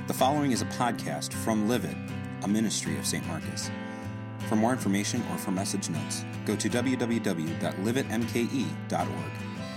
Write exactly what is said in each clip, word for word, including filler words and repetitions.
The following is a podcast from Live It, a ministry of Saint Marcus. For more information or for message notes, go to w w w dot live it m k e dot org.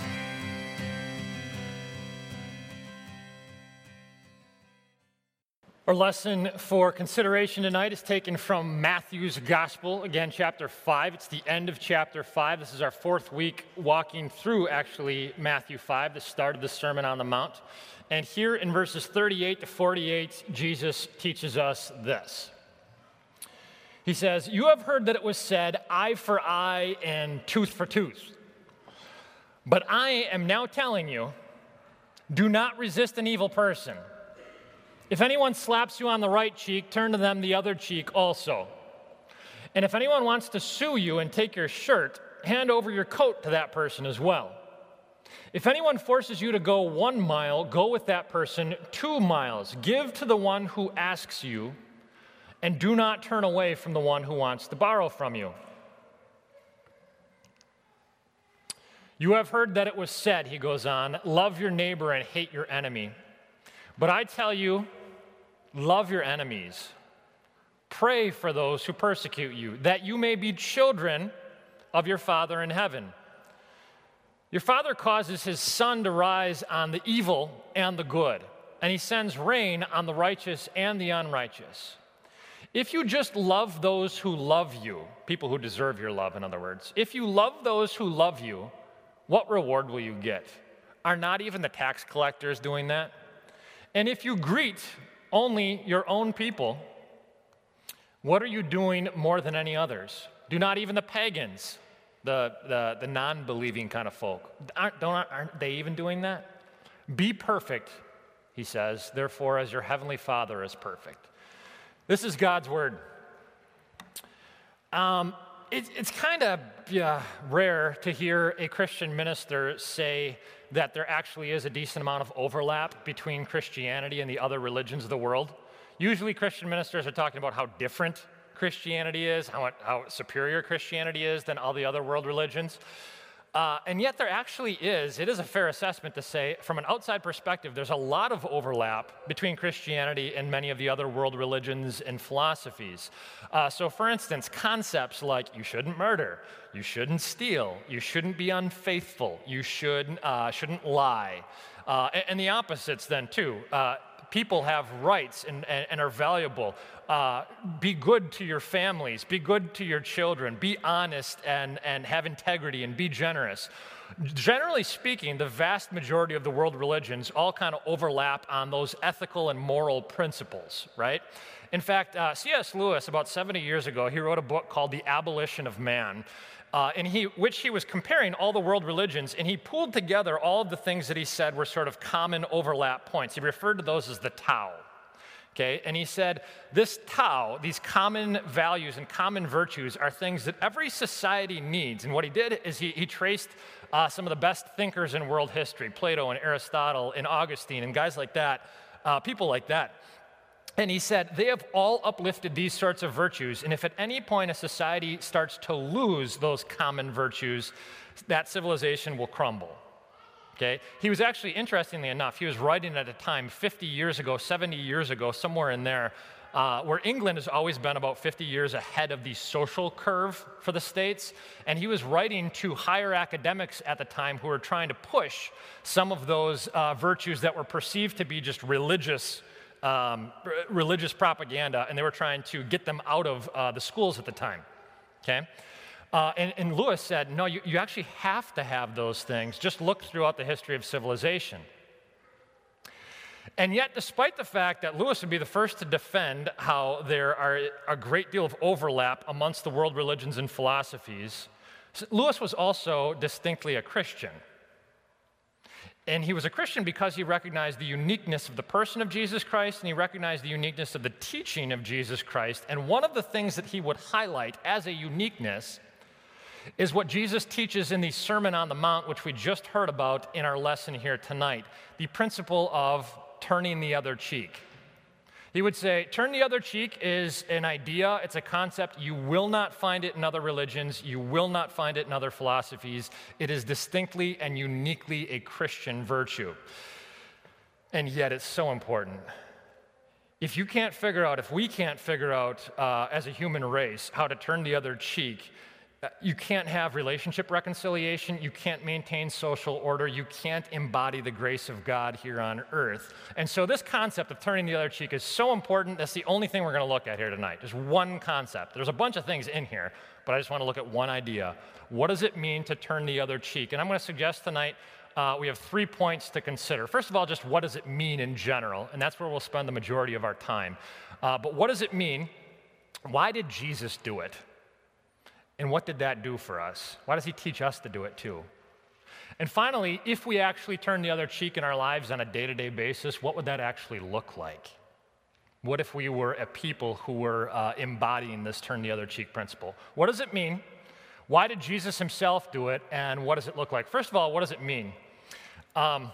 Our lesson for consideration tonight is taken from Matthew's Gospel, again, chapter five. It's the end of chapter five. This is our fourth week walking through, actually, Matthew five, the start of the Sermon on the Mount. And here in verses thirty-eight to forty-eight, Jesus teaches us this. He says, "You have heard that it was said, eye for eye and tooth for tooth. But I am now telling you, do not resist an evil person. If anyone slaps you on the right cheek, turn to them the other cheek also. And if anyone wants to sue you and take your shirt, hand over your coat to that person as well. If anyone forces you to go one mile, go with that person two miles. Give to the one who asks you, and do not turn away from the one who wants to borrow from you. You have heard that it was said," he goes on, "love your neighbor and hate your enemy. But I tell you, love your enemies. Pray for those who persecute you, that you may be children of your Father in heaven. Your Father causes his sun to rise on the evil and the good, and he sends rain on the righteous and the unrighteous. If you just love those who love you," people who deserve your love, in other words, "if you love those who love you, what reward will you get? Are not even the tax collectors doing that? And if you greet only your own people, what are you doing more than any others? Do not even the pagans, the, the, the non-believing kind of folk, aren't, don't, aren't they even doing that? Be perfect," he says, "therefore as your heavenly Father is perfect." This is God's word. Um, it, it's kind of yeah, rare to hear a Christian minister say that there actually is a decent amount of overlap between Christianity and the other religions of the world. Usually Christian ministers are talking about how different Christianity is, how, how superior Christianity is than all the other world religions. Uh, and yet there actually is, it is a fair assessment to say, from an outside perspective, there's a lot of overlap between Christianity and many of the other world religions and philosophies. Uh, so for instance, concepts like you shouldn't murder, you shouldn't steal, you shouldn't be unfaithful, you should, uh, shouldn't lie. Uh, and, and the opposites then too. Uh, people have rights and, and, and are valuable. Uh, be good to your families, be good to your children, be honest and, and have integrity and be generous. Generally speaking, the vast majority of the world religions all kind of overlap on those ethical and moral principles, right? In fact, uh, C S Lewis, about seventy years ago, he wrote a book called The Abolition of Man, uh, in he, which he was comparing all the world religions, and he pulled together all of the things that he said were sort of common overlap points. He referred to those as the Tao. Okay, and he said, this Tao, these common values and common virtues are things that every society needs. And what he did is he, he traced uh, some of the best thinkers in world history, Plato and Aristotle and Augustine and guys like that, uh, people like that. And he said, they have all uplifted these sorts of virtues. And if at any point a society starts to lose those common virtues, that civilization will crumble. Okay? He was actually, interestingly enough, he was writing at a time fifty years ago, seventy years ago, somewhere in there, uh, where England has always been about fifty years ahead of the social curve for the States. And he was writing to higher academics at the time who were trying to push some of those uh, virtues that were perceived to be just religious, um, r- religious propaganda, and they were trying to get them out of uh, the schools at the time. Okay? Uh, and, and Lewis said, no, you, you actually have to have those things. Just look throughout the history of civilization. And yet, despite the fact that Lewis would be the first to defend how there are a great deal of overlap amongst the world religions and philosophies, Lewis was also distinctly a Christian. And he was a Christian because he recognized the uniqueness of the person of Jesus Christ, and he recognized the uniqueness of the teaching of Jesus Christ. And one of the things that he would highlight as a uniqueness is what Jesus teaches in the Sermon on the Mount, which we just heard about in our lesson here tonight, the principle of turning the other cheek. He would say, turn the other cheek is an idea, it's a concept. You will not find it in other religions. You will not find it in other philosophies. It is distinctly and uniquely a Christian virtue. And yet it's so important. If you can't figure out, if we can't figure out uh, as a human race how to turn the other cheek, uh, you can't have relationship reconciliation, you can't maintain social order, you can't embody the grace of God here on earth. And so this concept of turning the other cheek is so important. That's the only thing we're going to look at here tonight. Just one concept. There's a bunch of things in here, but I just want to look at one idea. What does it mean to turn the other cheek? And I'm going to suggest tonight Uh, we have three points to consider. First of all, just what does it mean in general? And that's where we'll spend the majority of our time. Uh, but what does it mean? Why did Jesus do it? And what did that do for us? Why does he teach us to do it too? And finally, if we actually turn the other cheek in our lives on a day-to-day basis, what would that actually look like? What if we were a people who were uh, embodying this turn the other cheek principle? What does it mean? Why did Jesus himself do it? And what does it look like? First of all, what does it mean? Um,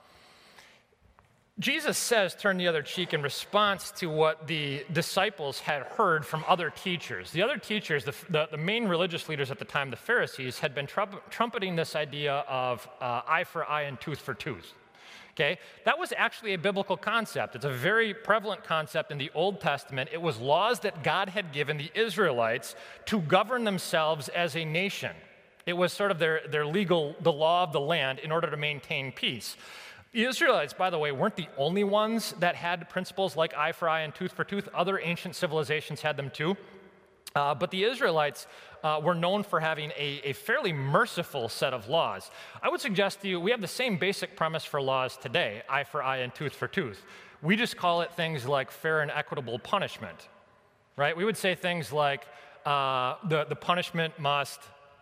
Jesus says turn the other cheek in response to what the disciples had heard from other teachers. The other teachers, the, the, the main religious leaders at the time, the Pharisees, had been trump- trumpeting this idea of uh, eye for eye and tooth for tooth. Okay? That was actually a biblical concept. It's a very prevalent concept in the Old Testament. It was laws that God had given the Israelites to govern themselves as a nation. It was sort of their, their legal, the law of the land in order to maintain peace. The Israelites, by the way, weren't the only ones that had principles like eye for eye and tooth for tooth. Other ancient civilizations had them too. Uh, but the Israelites uh, were known for having a, a fairly merciful set of laws. I would suggest to you, we have the same basic premise for laws today, eye for eye and tooth for tooth. We just call it things like fair and equitable punishment, right? We would say things like uh, the, the punishment must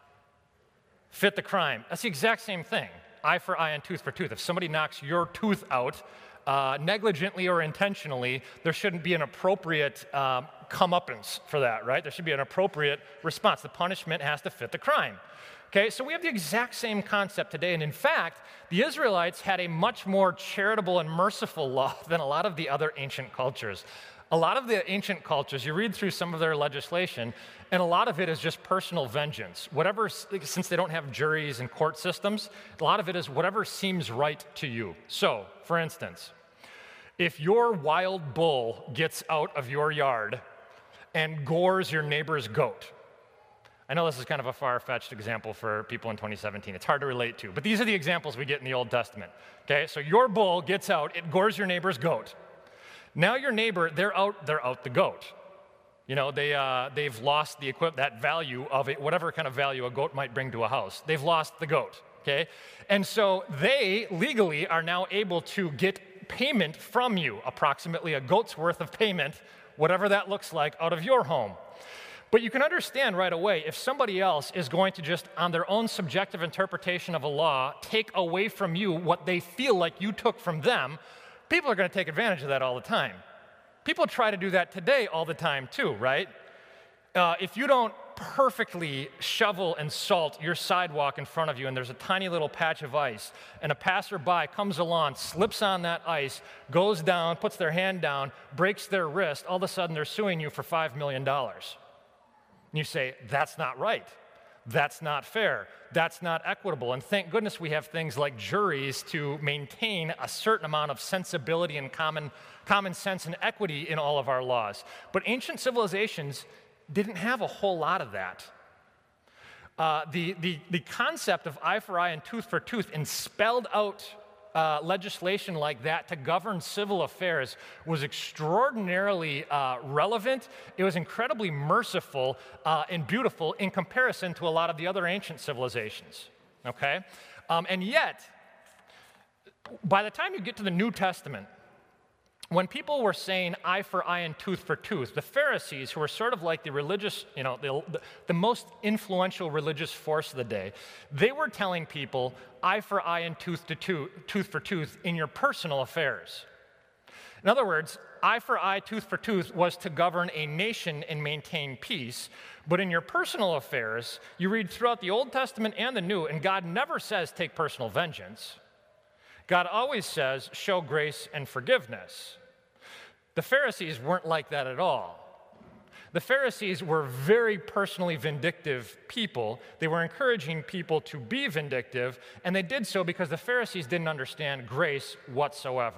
fit the crime. That's the exact same thing, eye for eye and tooth for tooth. If somebody knocks your tooth out, uh, negligently or intentionally, there shouldn't be an appropriate um, comeuppance for that, right? There should be an appropriate response. The punishment has to fit the crime. Okay, so we have the exact same concept today, and in fact, the Israelites had a much more charitable and merciful law than a lot of the other ancient cultures. A lot of the ancient cultures, you read through some of their legislation, and a lot of it is just personal vengeance. Whatever, since they don't have juries and court systems, a lot of it is whatever seems right to you. So, for instance, if your wild bull gets out of your yard and gores your neighbor's goat, I know this is kind of a far-fetched example for people in twenty seventeen. It's hard to relate to, but these are the examples we get in the Old Testament. Okay, so your bull gets out, it gores your neighbor's goat. Now your neighbor, they're out, they're out the goat. You know, they, uh, they've lost the equi- that value of it, whatever kind of value a goat might bring to a house. They've lost the goat, okay? And so they legally are now able to get payment from you, approximately a goat's worth of payment, whatever that looks like, out of your home. But you can understand right away if somebody else is going to just, on their own subjective interpretation of a law, take away from you what they feel like you took from them, people are going to take advantage of that all the time. People try to do that today all the time too, right? Uh, if you don't perfectly shovel and salt your sidewalk in front of you and there's a tiny little patch of ice and a passerby comes along, slips on that ice, goes down, puts their hand down, breaks their wrist, all of a sudden they're suing you for five million dollars. And you say, that's not right. That's not fair. That's not equitable. And thank goodness we have things like juries to maintain a certain amount of sensibility and common, common sense and equity in all of our laws. But ancient civilizations didn't have a whole lot of that. Uh, the, the, the concept of eye for eye and tooth for tooth and spelled out uh, legislation like that to govern civil affairs was extraordinarily uh, relevant. It was incredibly merciful uh, and beautiful in comparison to a lot of the other ancient civilizations, okay? Um, and yet, by the time you get to the New Testament, when people were saying eye for eye and tooth for tooth, the Pharisees, who were sort of like the religious, you know, the, the most influential religious force of the day, they were telling people eye for eye and tooth to tooth, tooth for tooth in your personal affairs. In other words, eye for eye, tooth for tooth was to govern a nation and maintain peace, but in your personal affairs, you read throughout the Old Testament and the New, and God never says take personal vengeance. God always says, show grace and forgiveness. The Pharisees weren't like that at all. The Pharisees were very personally vindictive people. They were encouraging people to be vindictive, and they did so because the Pharisees didn't understand grace whatsoever.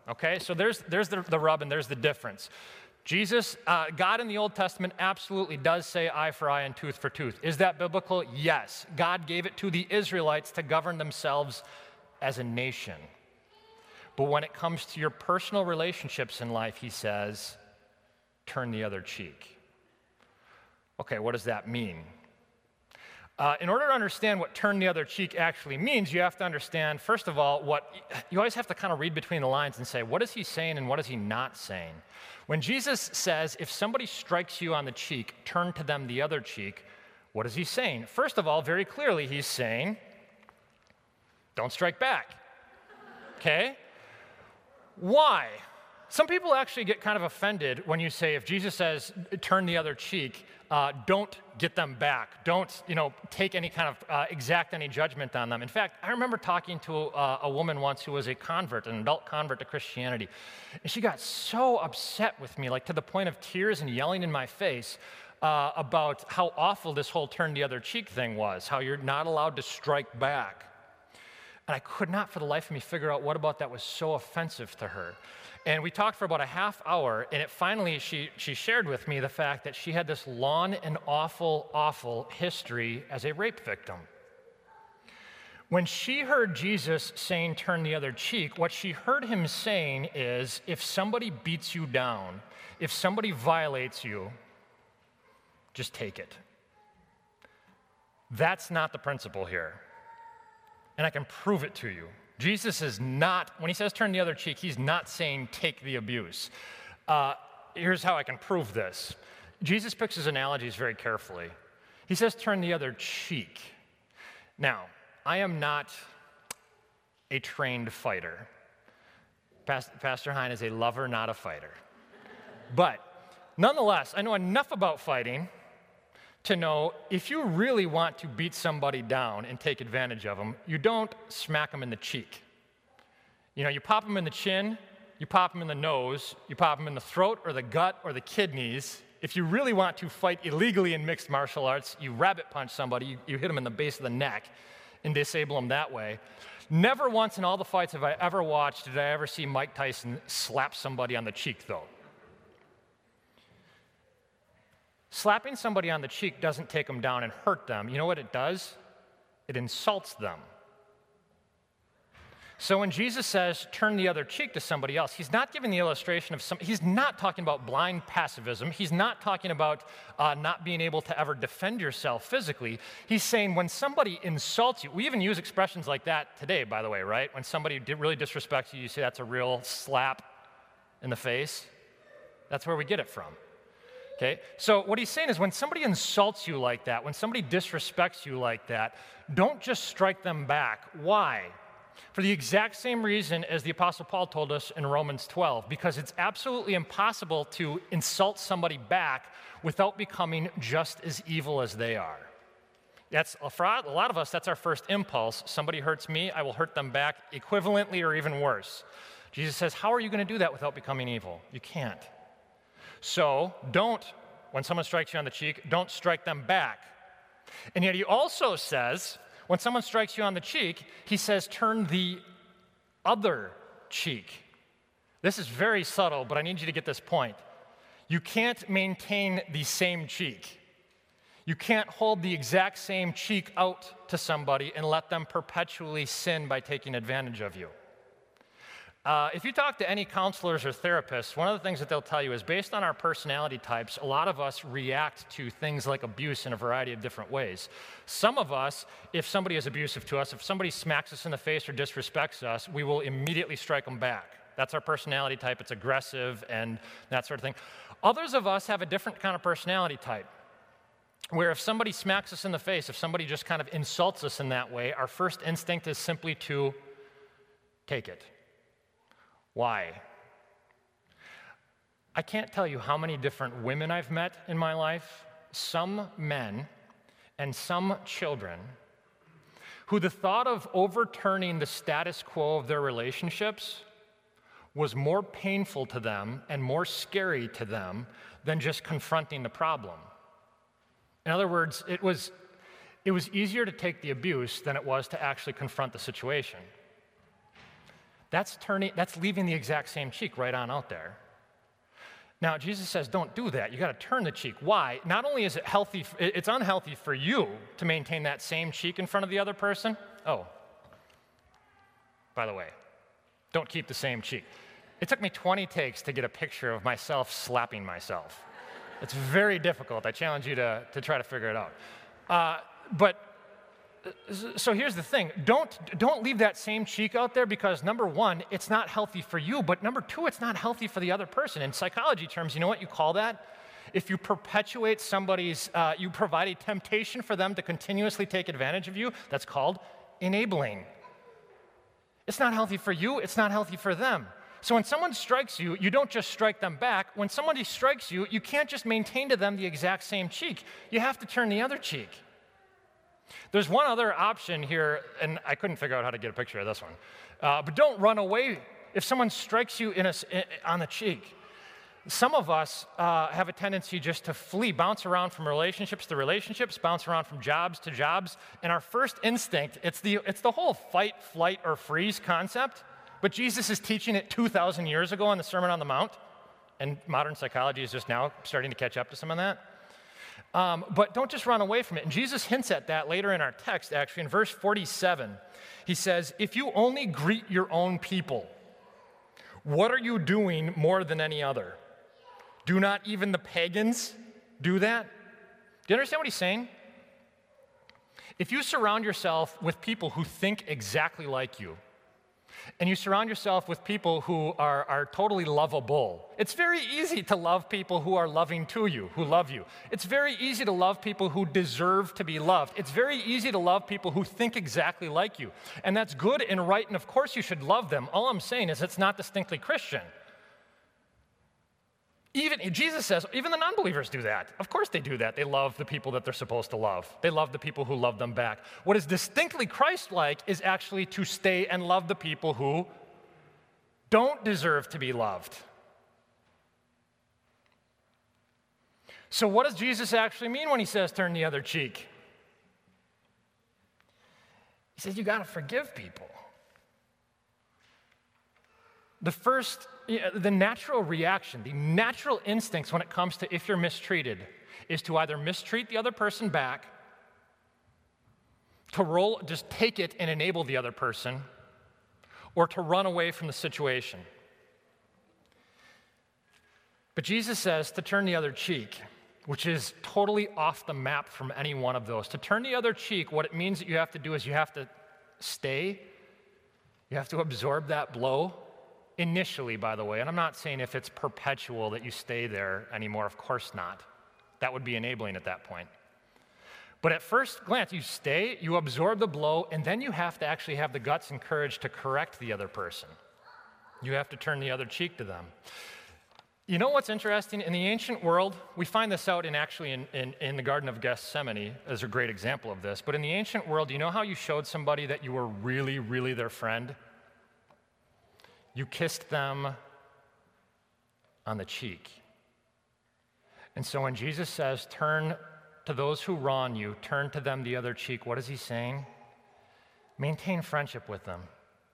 Okay, so there's, there's the, the rub and there's the difference. Jesus, uh, God in the Old Testament absolutely does say eye for eye and tooth for tooth. Is that biblical? Yes. God gave it to the Israelites to govern themselves as a nation. But when it comes to your personal relationships in life, he says, turn the other cheek. Okay, what does that mean? Uh, in order to understand what turn the other cheek actually means, you have to understand, first of all, what you always have to kind of read between the lines and say, what is he saying and what is he not saying? When Jesus says, if somebody strikes you on the cheek, turn to them the other cheek, what is he saying? First of all, very clearly, he's saying, don't strike back. Okay? Why? Some people actually get kind of offended when you say, if Jesus says, turn the other cheek, uh, don't get them back. Don't, you know, take any kind of, uh, exact any judgment on them. In fact, I remember talking to uh, a woman once who was a convert, an adult convert to Christianity, and she got so upset with me, like to the point of tears and yelling in my face uh, about how awful this whole turn the other cheek thing was, how you're not allowed to strike back. And I could not for the life of me figure out what about that was so offensive to her. And we talked for about a half hour, and it finally, she, she shared with me the fact that she had this long and awful, awful history as a rape victim. When she heard Jesus saying, turn the other cheek, what she heard him saying is, if somebody beats you down, if somebody violates you, just take it. That's not the principle here. And I can prove it to you. Jesus is not, when he says turn the other cheek, he's not saying take the abuse. Uh, here's how I can prove this. Jesus picks his analogies very carefully. He says turn the other cheek. Now, I am not a trained fighter. Pastor Hein is a lover, not a fighter. But nonetheless, I know enough about fighting to know if you really want to beat somebody down and take advantage of them, you don't smack them in the cheek. You know, you pop them in the chin, you pop them in the nose, you pop them in the throat or the gut or the kidneys. If you really want to fight illegally in mixed martial arts, you rabbit punch somebody, you, you hit them in the base of the neck and disable them that way. Never once in all the fights have I ever watched did I ever see Mike Tyson slap somebody on the cheek, though. Slapping somebody on the cheek doesn't take them down and hurt them. You know what it does? It insults them. So when Jesus says, turn the other cheek to somebody else, he's not giving the illustration of some, he's not talking about blind pacifism. He's not talking about uh, not being able to ever defend yourself physically. He's saying when somebody insults you, we even use expressions like that today, by the way, right? When somebody really disrespects you, you say that's a real slap in the face. That's where we get it from. Okay, so what he's saying is when somebody insults you like that, when somebody disrespects you like that, don't just strike them back. Why? For the exact same reason as the Apostle Paul told us in Romans twelve, because it's absolutely impossible to insult somebody back without becoming just as evil as they are. That's, for a lot of us, that's our first impulse. Somebody hurts me, I will hurt them back equivalently or even worse. Jesus says, how are you going to do that without becoming evil? You can't. So don't, when someone strikes you on the cheek, don't strike them back. And yet he also says, when someone strikes you on the cheek, he says, turn the other cheek. This is very subtle, but I need you to get this point. You can't maintain the same cheek. You can't hold the exact same cheek out to somebody and let them perpetually sin by taking advantage of you. Uh, if you talk to any counselors or therapists, one of the things that they'll tell you is based on our personality types, a lot of us react to things like abuse in a variety of different ways. Some of us, if somebody is abusive to us, if somebody smacks us in the face or disrespects us, we will immediately strike them back. That's our personality type. It's aggressive and that sort of thing. Others of us have a different kind of personality type, where if somebody smacks us in the face, if somebody just kind of insults us in that way, our first instinct is simply to take it. Why? I can't tell you how many different women I've met in my life, some men and some children, who the thought of overturning the status quo of their relationships was more painful to them and more scary to them than just confronting the problem. In other words, it was, it was easier to take the abuse than it was to actually confront the situation. That's turning, that's leaving the exact same cheek right on out there. Now, Jesus says, don't do that. You got to turn the cheek. Why? Not only is it healthy, it's unhealthy for you to maintain that same cheek in front of the other person. Oh, by the way, don't keep the same cheek. It took me twenty takes to get a picture of myself slapping myself. It's very difficult. I challenge you to, to try to figure it out. Uh, but, so here's the thing. Don't, don't leave that same cheek out there because, number one, it's not healthy for you, but number two, it's not healthy for the other person. In psychology terms, you know what you call that? If you perpetuate somebody's, uh, you provide a temptation for them to continuously take advantage of you, that's called enabling. It's not healthy for you, it's not healthy for them. So when someone strikes you, you don't just strike them back. When somebody strikes you, you can't just maintain to them the exact same cheek. You have to turn the other cheek. There's one other option here, and I couldn't figure out how to get a picture of this one. Uh, but don't run away if someone strikes you in a, in, on the cheek. Some of us uh, have a tendency just to flee, bounce around from relationships to relationships, bounce around from jobs to jobs. And our first instinct, it's the, it's the whole fight, flight, or freeze concept. But Jesus is teaching it two thousand years ago in the Sermon on the Mount, and modern psychology is just now starting to catch up to some of that. Um, but don't just run away from it. And Jesus hints at that later in our text, actually. In verse forty-seven, he says, if you only greet your own people, what are you doing more than any other? Do not even the pagans do that? Do you understand what he's saying? If you surround yourself with people who think exactly like you, and you surround yourself with people who are, are totally lovable. It's very easy to love people who are loving to you, who love you. It's very easy to love people who deserve to be loved. It's very easy to love people who think exactly like you. And that's good and right, and of course you should love them. All I'm saying is it's not distinctly Christian. Even, Jesus says, even the non-believers do that. Of course they do that. They love the people that they're supposed to love. They love the people who love them back. What is distinctly Christ-like is actually to stay and love the people who don't deserve to be loved. So what does Jesus actually mean when he says turn the other cheek? He says you got to forgive people. The first, the natural reaction, the natural instincts when it comes to if you're mistreated is to either mistreat the other person back, to roll, just take it and enable the other person, or to run away from the situation. But Jesus says to turn the other cheek, which is totally off the map from any one of those. To turn the other cheek, what it means that you have to do is you have to stay, you have to absorb that blow. Initially, by the way, and I'm not saying if it's perpetual that you stay there anymore, of course not. That would be enabling at that point. But at first glance, you stay, you absorb the blow, and then you have to actually have the guts and courage to correct the other person. You have to turn the other cheek to them. You know what's interesting? In the ancient world, we find this out in actually in, in, in the Garden of Gethsemane as a great example of this, but in the ancient world, do you know how you showed somebody that you were really, really their friend? You kissed them on the cheek. And so when Jesus says, turn to those who wrong you, turn to them the other cheek, what is he saying? Maintain friendship with them.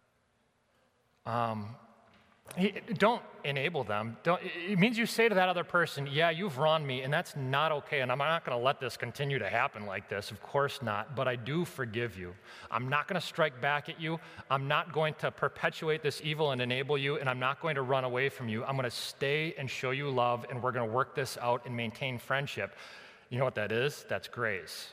Um, he, don't enable them. Don't, it means you say to that other person, yeah, you've wronged me, and that's not okay, and I'm not going to let this continue to happen like this. Of course not, but I do forgive you. I'm not going to strike back at you. I'm not going to perpetuate this evil and enable you, and I'm not going to run away from you. I'm going to stay and show you love, and we're going to work this out and maintain friendship. You know what that is? That's grace.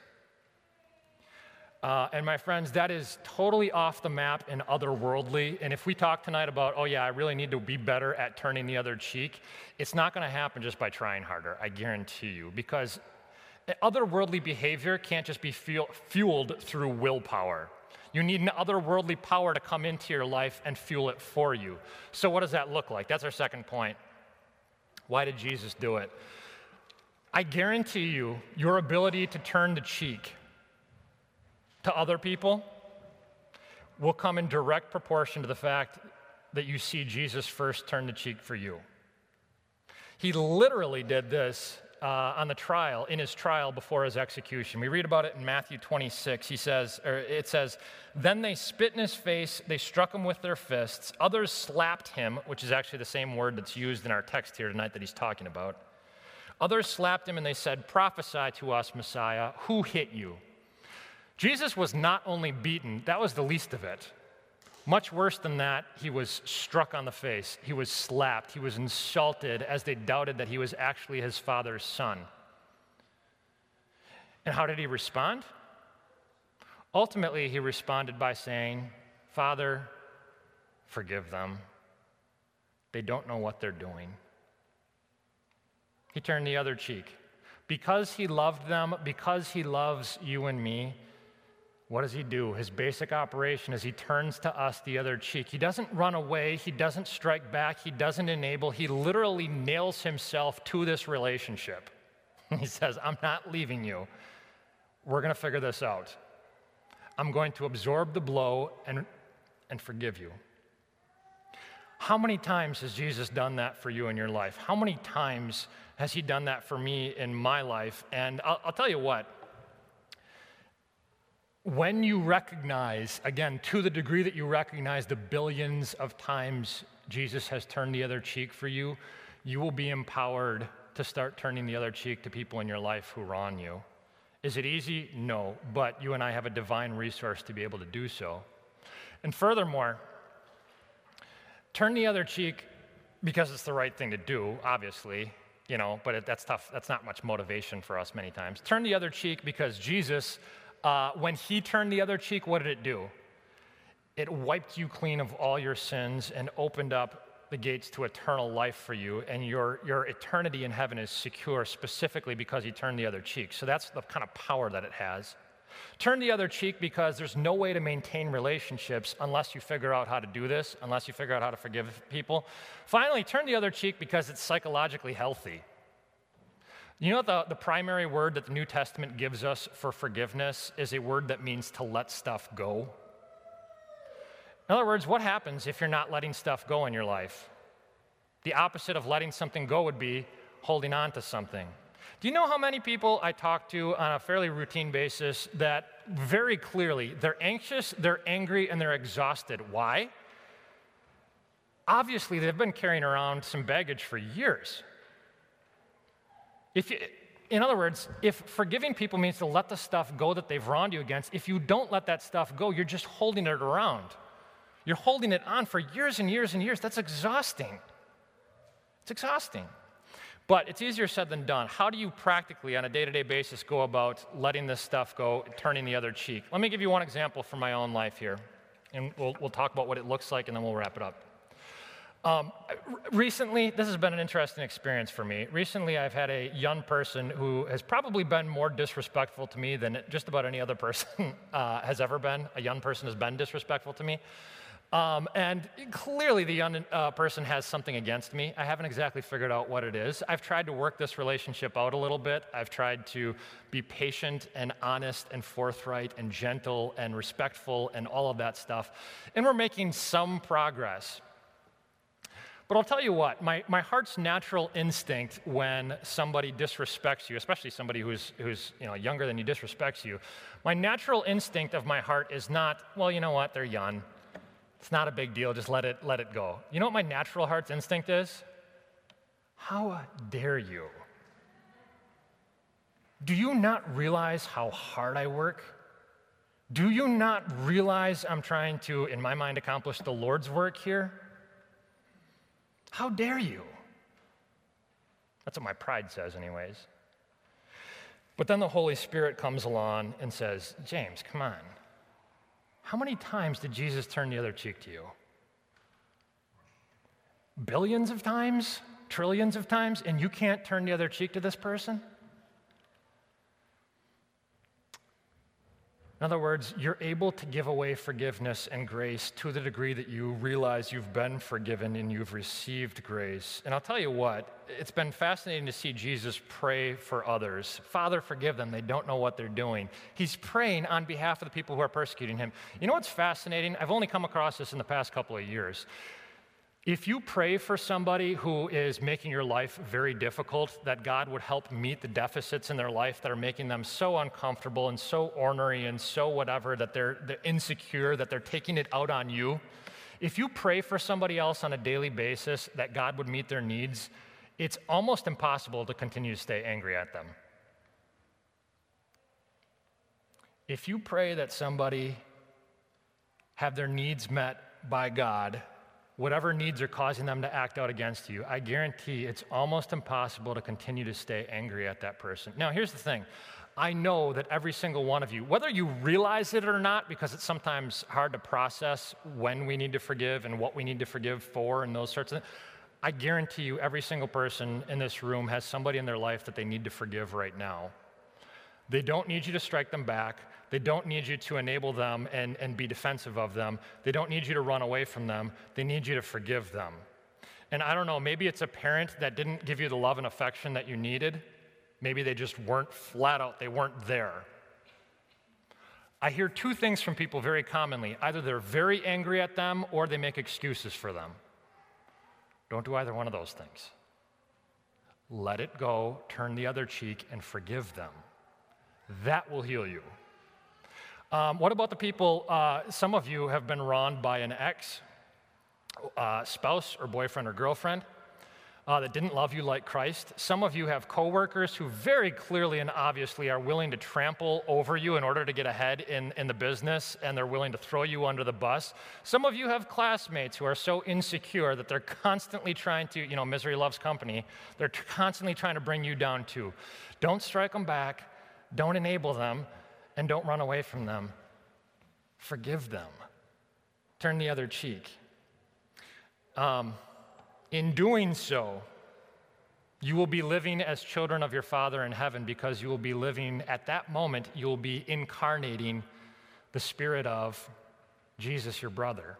Uh, and my friends, that is totally off the map and otherworldly. And if we talk tonight about, oh yeah, I really need to be better at turning the other cheek, it's not going to happen just by trying harder, I guarantee you. Because otherworldly behavior can't just be fuel, fueled through willpower. You need an otherworldly power to come into your life and fuel it for you. So what does that look like? That's our second point. Why did Jesus do it? I guarantee you, your ability to turn the cheek to other people will come in direct proportion to the fact that you see Jesus first turn the cheek for you. He literally did this uh, on the trial, in his trial before his execution. We read about it in Matthew twenty-six. He says, or it says, "Then they spit in his face, they struck him with their fists, others slapped him," which is actually the same word that's used in our text here tonight that he's talking about. "Others slapped him and they said, 'Prophesy to us, Messiah, who hit you?'" Jesus was not only beaten, that was the least of it. Much worse than that, he was struck on the face. He was slapped. He was insulted as they doubted that he was actually his father's son. And how did he respond? Ultimately, he responded by saying, "Father, forgive them. They don't know what they're doing." He turned the other cheek. Because he loved them, because he loves you and me, what does he do? His basic operation is he turns to us the other cheek. He doesn't run away. He doesn't strike back. He doesn't enable. He literally nails himself to this relationship. He says, "I'm not leaving you. We're going to figure this out. I'm going to absorb the blow and, and forgive you." How many times has Jesus done that for you in your life? How many times has he done that for me in my life? And I'll, I'll tell you what. When you recognize, again, to the degree that you recognize the billions of times Jesus has turned the other cheek for you, you will be empowered to start turning the other cheek to people in your life who wrong you. Is it easy? No, but you and I have a divine resource to be able to do so. And furthermore, turn the other cheek because it's the right thing to do, obviously, you know, but it, that's tough. That's not much motivation for us many times. Turn the other cheek because Jesus, Uh, when he turned the other cheek, what did it do? It wiped you clean of all your sins and opened up the gates to eternal life for you, and your, your eternity in heaven is secure specifically because he turned the other cheek. So that's the kind of power that it has. Turn the other cheek because there's no way to maintain relationships unless you figure out how to do this, unless you figure out how to forgive people. Finally, turn the other cheek because it's psychologically healthy. You know, the, the primary word that the New Testament gives us for forgiveness is a word that means to let stuff go. In other words, what happens if you're not letting stuff go in your life? The opposite of letting something go would be holding on to something. Do you know how many people I talk to on a fairly routine basis that very clearly they're anxious, they're angry, and they're exhausted? Why? Obviously, they've been carrying around some baggage for years. If you, in other words, if forgiving people means to let the stuff go that they've wronged you against, if you don't let that stuff go, you're just holding it around. You're holding it on for years and years and years. That's exhausting. It's exhausting. But it's easier said than done. How do you practically, on a day-to-day basis, go about letting this stuff go, turning the other cheek? Let me give you one example from my own life here, and we'll, we'll talk about what it looks like, and then we'll wrap it up. Um, recently, this has been an interesting experience for me. Recently, I've had a young person who has probably been more disrespectful to me than just about any other person uh, has ever been. A young person has been disrespectful to me. Um, and clearly, the young uh, person has something against me. I haven't exactly figured out what it is. I've tried to work this relationship out a little bit. I've tried to be patient and honest and forthright and gentle and respectful and all of that stuff. And we're making some progress. But I'll tell you what, my, my heart's natural instinct when somebody disrespects you, especially somebody who's, who's you know, younger than you disrespects you, my natural instinct of my heart is not, well, you know what, they're young. It's not a big deal, just let it, let it go. You know what my natural heart's instinct is? How dare you? Do you not realize how hard I work? Do you not realize I'm trying to, in my mind, accomplish the Lord's work here? How dare you? That's what my pride says anyways. But then the Holy Spirit comes along and says, James, come on. How many times did Jesus turn the other cheek to you? Billions of times? Trillions of times? And you can't turn the other cheek to this person? In other words, you're able to give away forgiveness and grace to the degree that you realize you've been forgiven and you've received grace. And I'll tell you what, it's been fascinating to see Jesus pray for others. Father, forgive them. They don't know what they're doing. He's praying on behalf of the people who are persecuting him. You know what's fascinating? I've only come across this in the past couple of years. If you pray for somebody who is making your life very difficult, that God would help meet the deficits in their life that are making them so uncomfortable and so ornery and so whatever, that they're, they're insecure, that they're taking it out on you. If you pray for somebody else on a daily basis that God would meet their needs, it's almost impossible to continue to stay angry at them. If you pray that somebody have their needs met by God, whatever needs are causing them to act out against you, I guarantee it's almost impossible to continue to stay angry at that person. Now, here's the thing. I know that every single one of you, whether you realize it or not, because it's sometimes hard to process when we need to forgive and what we need to forgive for and those sorts of things, I guarantee you every single person in this room has somebody in their life that they need to forgive right now. They don't need you to strike them back. They don't need you to enable them and, and be defensive of them. They don't need you to run away from them. They need you to forgive them. And I don't know, maybe it's a parent that didn't give you the love and affection that you needed. Maybe they just weren't flat out, they weren't there. I hear two things from people very commonly. Either they're very angry at them or they make excuses for them. Don't do either one of those things. Let it go, turn the other cheek, and forgive them. That will heal you. Um, what about the people, uh, some of you have been wronged by an ex, uh, spouse or boyfriend or girlfriend uh, that didn't love you like Christ. Some of you have coworkers who very clearly and obviously are willing to trample over you in order to get ahead in, in the business, and they're willing to throw you under the bus. Some of you have classmates who are so insecure that they're constantly trying to, you know, misery loves company, they're t- constantly trying to bring you down too. Don't strike them back, don't enable them, and don't run away from them. Forgive them. Turn the other cheek. Um, in doing so, you will be living as children of your Father in heaven, because you will be living, at that moment, you will be incarnating the Spirit of Jesus, your brother.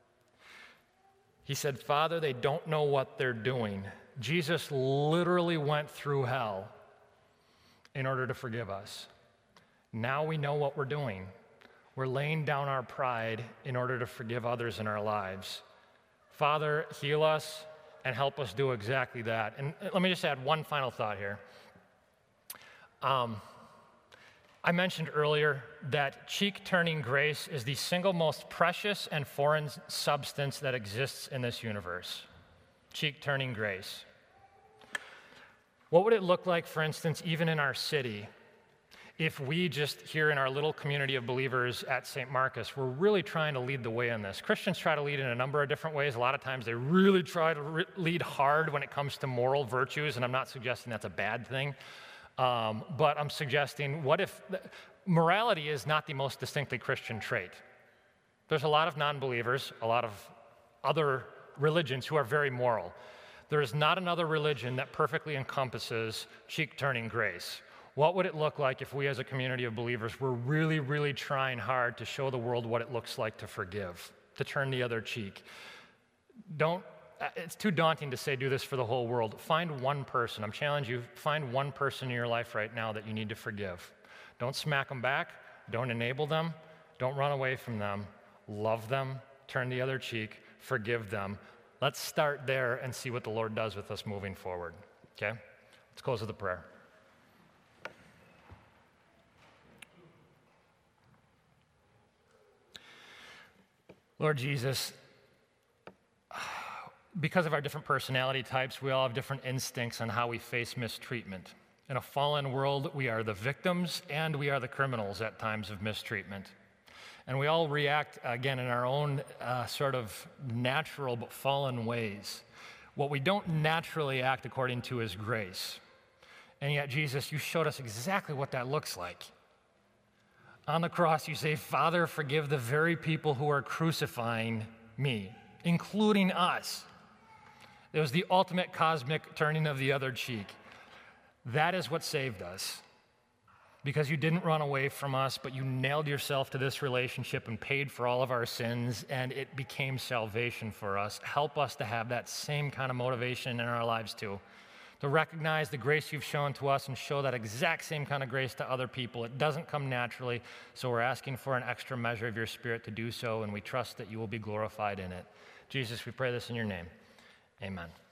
He said, Father, they don't know what they're doing. Jesus literally went through hell in order to forgive us. Now we know what we're doing. We're laying down our pride in order to forgive others in our lives. Father, heal us and help us do exactly that. And let me just add one final thought here. Um, I mentioned earlier that cheek-turning grace is the single most precious and foreign substance that exists in this universe. Cheek-turning grace. What would it look like, for instance, even in our city, if we just here in our little community of believers at Saint Marcus, we're really trying to lead the way in this? Christians try to lead in a number of different ways. A lot of times they really try to re- lead hard when it comes to moral virtues, and I'm not suggesting that's a bad thing. Um, but I'm suggesting, what if th- morality is not the most distinctly Christian trait? There's a lot of non-believers, a lot of other religions who are very moral. There is not another religion that perfectly encompasses cheek-turning grace. What would it look like if we as a community of believers were really, really trying hard to show the world what it looks like to forgive, to turn the other cheek? Don't, it's too daunting to say do this for the whole world. Find one person. I'm challenging you, find one person in your life right now that you need to forgive. Don't smack them back. Don't enable them. Don't run away from them. Love them. Turn the other cheek. Forgive them. Let's start there and see what the Lord does with us moving forward. Okay? Let's close with a prayer. Lord Jesus, because of our different personality types, we all have different instincts on how we face mistreatment. In a fallen world, we are the victims and we are the criminals at times of mistreatment. And we all react, again, in our own uh, sort of natural but fallen ways. What we don't naturally act according to is grace. And yet, Jesus, you showed us exactly what that looks like. On the cross, you say, Father, forgive the very people who are crucifying me, including us. It was the ultimate cosmic turning of the other cheek. That is what saved us. Because you didn't run away from us, but you nailed yourself to this relationship and paid for all of our sins, and it became salvation for us. Help us to have that same kind of motivation in our lives too. To recognize the grace you've shown to us and show that exact same kind of grace to other people. It doesn't come naturally, so we're asking for an extra measure of your Spirit to do so, and we trust that you will be glorified in it. Jesus, we pray this in your name. Amen.